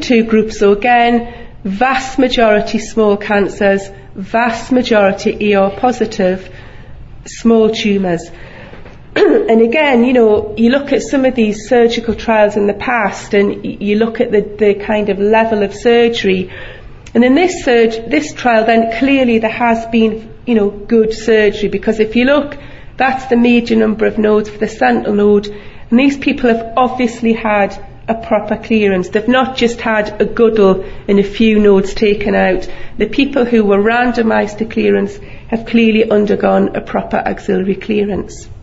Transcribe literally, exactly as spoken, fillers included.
two groups, so again, vast majority small cancers, vast majority E R positive, small tumours. And again, you know, you look at some of these surgical trials in the past and you look at the, the kind of level of surgery, and in this surg- this trial then clearly there has been, you know, good surgery, because if you look, that's the major number of nodes for the sentinel node, and these people have obviously had a proper clearance. They've not just had a guddle and a few nodes taken out. The people who were randomised to clearance have clearly undergone a proper axillary clearance.